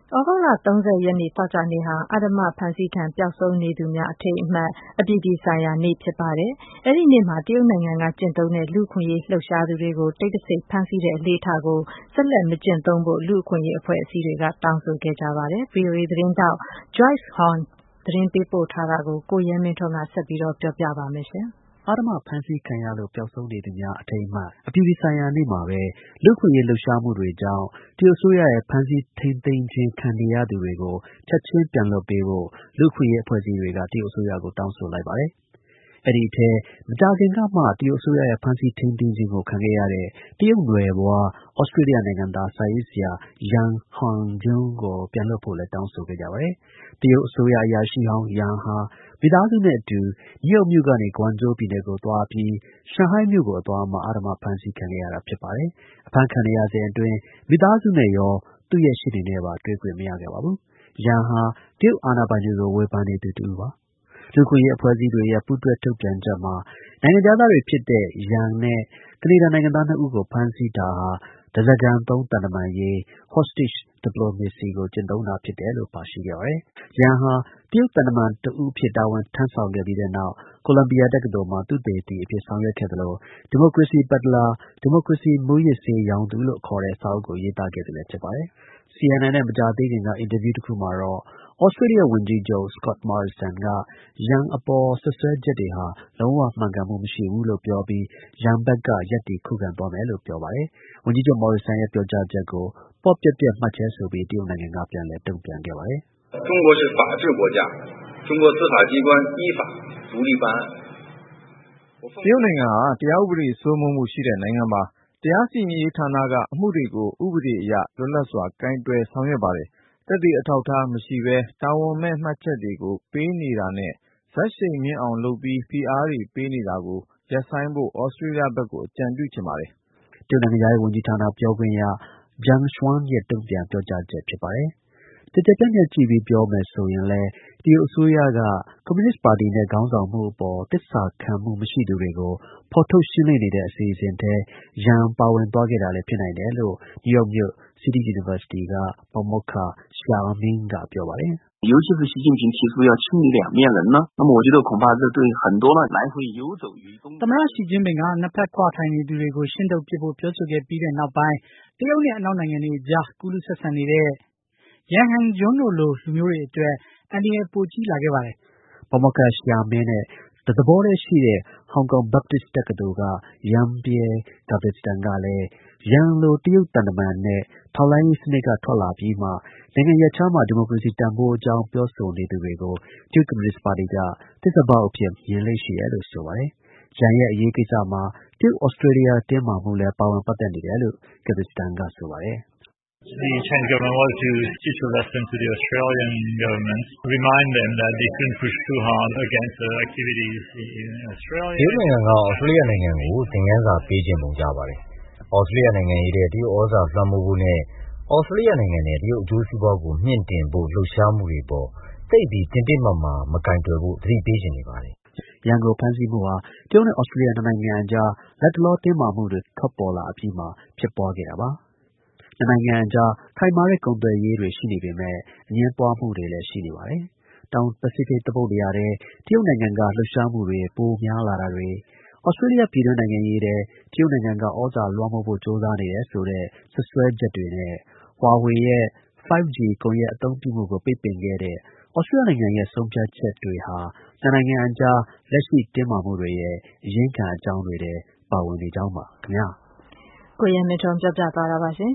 ဩဂုတ်လ 30 ရက်နေ့သောကြာနေ့ဟာအဓမ္မဖမ်းဆီးခံပျောက်ဆုံးနေသူများအထိမ်းအမှတ်အပြည်ပြည်ဆိုင်ရာနေ့ဖြစ်ပါတယ်။အဲဒီနေ့မှာတရုတ်နိုင်ငံကကျင့်သုံးတဲ့လူ့အခွင့်အရေးလှုပ်ရှားသူတွေကိုတိတ်တဆိတ်ဖမ်းဆီးတဲ့အလေ့အထကိုဆက်လက်မကျင့်သုံးဖို့လူ့အခွင့်အရေးအဖွဲ့အစည်းတွေကတောင်းဆိုခဲ့ကြပါတယ်။ VOA သတင်းထောက် Joyce Huang သတင်းပေးပို့ထားတာကိုကိုရဲမင်းထွန်းကဆက်ပြီးပြောပြပါမယ်။အဓမ္မဖမ်းဆီးခံရလို့ပျောက်ဆုံးနေသူများအထိမ်းအမှတ်အပြည်ပြည်ဆိုင်ရာနေ့မှာပဲလူ့အခွင့်အရေးလှုပ်ရှားမှုတွေကြောင့်တရုတ်အစိုးရရဲ့ဖမ်းဆီးထိန်းသိမ်းခြင်းခံနေရသူတွေကိုချက်ချင်းပြန်လွှတ်ပေးဖို့လူ့အခွင့်အရေးအဖွဲ့အစည်းတွေကတရုတ်အစိုးရကိုတောင်းဆိုလိုက်ပါတယ်။ အဲဒီအထဲမကြာခင်ကမှတရုတ်အစိုးရရဲ့ဖမ်းဆီးထိန်းသိမ်းခြင်းကိုခံခဲ့ရတဲ့တရုတ်နွယ်ဖွားဩစတြေးလျနိုင်ငံသားစာရေးဆရာ Yang Hongjian ကိုပြန်လွှတ်ဖို့လည်းတောင်းဆိုခဲ့ကြပါတယ်။ တရုတ်အစိုးရအရာရှိဟောင်း Yang ဟာမိသားစုနဲ့အတူ နယူးယောက်မြို့ကနေ Guangzhou ပြည်နယ်ကိုသွားပြီးရှန်ဟိုင်းမြို့ကိုအသွားမှာအဓမ္မဖမ်းဆီးခံခဲ့ရတာဖြစ်ပါတယ်။ အဖမ်းခံနေရစဉ်အတွင်းမိသားစုနဲ့ရောသူ့ရဲ့ရှေ့နေနဲ့ပါတွေ့ခွင့်မရခဲ့ပါဘူး။ Yang ဟာတရုတ်အာဏာပိုင်တွေကိုဝေဖန်နေသူတစ်ဦးပါ။ လူ့အခွင့်အရေးအဖွဲ့အစည်းတွေရဲ့ပူးတွဲထုတ်ပြန်ချက်မှာနိုင်ငံခြားသားတွေဖြစ်တဲ့ Yang နဲ့ကနေဒါနိုင်ငံသား 2 ဦးကိုဖမ်းဆီးတာဟာဓါးစာခံသုံးသံတမန်ရေး hostage diplomacy ကိုကျင့်သုံးတာဖြစ်တယ်လို့ပါရှိခဲ့ပါတယ်။ Yang ဟာတရုတ်သံတမန်တစ်ဦးအဖြစ်တာဝန်ထမ်းဆောင်ခဲ့ပြီးတဲ့နောက်ကိုလံဘီယာတက္ကသိုလ်မှာသုတေသီအဖြစ်ဆောင်ရွက်ခဲ့သလိုဒီမိုကရေစီပတ်တလား၊ ဒီမိုကရေစီမူးယစ်ဆေးရောင်းသူလို့ခေါ်တဲ့စာအုပ်ကိုရေးသားခဲ့သူလည်းဖြစ်ပါတယ်။ CNN နဲ့မကြာသေးခင်ကအင်တာဗျူးတစ်ခုမှာတော့ဩစတြေးလျဝန်ကြီးချုပ် Scott Morrison က Yang အပေါ်စွပ်စွဲချက်တွေဟာလုံးဝမှန်ကန်မှုမရှိဘူးလို့ပြောပြီးYang ဘက်ကရပ်တည်ခုခံသွားမယ်လို့ပြောပါတယ်။ ဝန်ကြီးချုပ် Morrison ရဲ့ပြောကြားချက်ကိုပေါ့ပျက်ပျက်မှတ်ချက်ဆိုပြီးတရုတ်နိုင်ငံကပြန်လည်တုံ့ပြန်ခဲ့ပါတယ် “中国是法治国家，中国司法机关依法独立办案” တရုတ်နိုင်ငံဟာတရားဥပဒေစိုးမိုးမှုရှိတဲ့နိုင်ငံပါ။တရားစီရင်ရေးဌာနကအမှုတွေကိုဥပဒေအရလွတ်လပ်စွာကိုင်တွယ်ဆောင်ရွက်ပါတယ်။သက်သေအထောက်အထားမရှိဘဲတာဝန်မဲ့မှတ်ချက်တွေကိုပေးနေတာနဲ့ဇတ်ရှိန်မြင့်အောင်လုပ်ပြီးဖိအားတွေပေးနေတာကိုရပ်ဆိုင်းဖို့ဩစတြေးလျဘက်ကိုအကြံပြုချင်ပါတယ်။တရုတ်နိုင်ငံခြားရေးဝန်ကြီးဌာနပြောခွင့်ရGeng Shuangရဲ့တုံ့ပြန်ပြောကြားချက်ဖြစ်ပါတယ်။ ကျယ်ကျယ်ပြန့်ပြန့်ကြည့်ပြီးပြောမယ်ဆိုရင်လည်းတရုတ်အစိုးရကကွန်မြူနစ်ပါတီနဲ့ခေါင်းဆောင်မှုအပေါ်သစ္စာခံမှုမရှိသူတွေကိုဖော်ထုတ်ရှင်းလင်းနေတဲ့အစီအစဉ်ထဲ Yang ပါဝင်သွားခဲ့တာလည်းဖြစ်နိုင်တယ်လို့နယူးယောက်မြို့ City University ကပါမောက္ခXia Mingကပြောပါတယ်။尤其是习近平提出要清理两面人呢，那么我觉得恐怕这对很多呢来回游走于သမ္မတရှီကျင်းပင်ကနှစ်ဖက်ခွာထိုင်နေသူတွေကိုရှင်းထုတ်ပစ်ဖို့ပြောဆိုခဲ့ပြီးတဲ့နောက်ပိုင်းတရုတ်နဲ့အနောက်နိုင်ငံတွေအကြားကူးလူးဆက်ဆံနေတဲ့ Yang Hongjian တို့လိုလူမျိုးတွေအတွက်အန္တရာယ်ပိုကြီးလာခဲ့ပါတယ်။ပါမောက္ခXia Mingနဲ့သဘောတည်းရှိတဲ့ Hong Kong Baptist တက္ကသိုလ်ကYang-Pierre Cabestan ကလည်း Yang လိုတရုတ်သံတမန်နဲ့ထောက်လှမ်းရေးစနစ်ကထွက်လာပြီးမှနိုင်ငံရပ်ခြားမှာဒီမိုကရေစီတန်ဖိုးအကြောင်းပြောဆိုနေသူတွေကိုတရုတ်ကွန်မြူနစ်ပါတီကသစ္စာဖောက်အဖြစ်မြင်လေ့ရှိတယ်လို့ဆိုပါတယ်။ Yang ရဲ့အရေးကိစ္စမှာတရုတ်ဩစတြေးလျတင်းမာမှုလည်းပါဝင်ပတ်သက်နေတယ်လို့Cabestan ကဆိုပါတယ်။ The Chinese government was to teach a lesson to the Australian government, remind them that they shouldn't push too hard against the activities in Australia. တရုတ်နိုင်ငံကဩစတြေးလျနိုင်ငံကိုသင်ခန်းစာပေးခြင်းပုံကြပါတယ်။ဩစတြေးလျနိုင်ငံရေးတဲ့တရုတ်ဩဇာလွှမ်းမိုးဖို့နဲ့ဩစတြေးလျနိုင်ငံနဲ့တရုတ်အကျိုးစီးပွားကိုမြင့်တင်ဖို့လှုပ်ရှားမှုတွေပေါ်သိပ်ပြီးတင်းတင်းမာမာမကိုင်တွယ်ဖို့သတိပေးချင်နေပါတယ်။ Yang ကိုဖမ်းဆီးမှုဟာတရုတ်နဲ့ဩစတြေးလျနှစ်နိုင်ငံအကြားလတ်တလောတင်းမာမှုတွေထွက်ပေါ်လာအပြီးမှာဖြစ်ပွားခဲ့တာပါ။ နှစ်နိုင်ငံအကြားခိုင်မာတဲ့ကုန်သွယ်ရေးတွေရှိနေပေမဲ့အငြင်းပွားမှုတွေလည်းရှိနေပါတယ်။ တောင်ပစိဖိတ်သမုဒ္ဒရာထဲတရုတ်နိုင်ငံကလှုပ်ရှားမှုတွေပိုများလာတာတွေဩစတြေးလျပြည်တွင်းနိုင်ငံရေးထဲတရုတ်နိုင်ငံကဩဇာလွှမ်းမိုးဖို့ကြိုးစားနေတယ်ဆိုတဲ့စွပ်စွဲချက်တွေနဲ့Huaweiရဲ့ 5G ကွန်ရက်အသုံးပြုမှုကိုပိတ်ပင်ခဲ့တဲ့ဩစတြေးလျနိုင်ငံရဲ့ဆုံးဖြတ်ချက်တွေဟာနှစ်နိုင်ငံအကြားလက်ရှိတင်းမာမှုတွေရဲ့အရင်းခံအကြောင်းတွေထဲပါဝင်နေကြောင်းပါခင်ဗျာကိုရဲမင်းထွန်းပြောပြသွားတာပါရှင်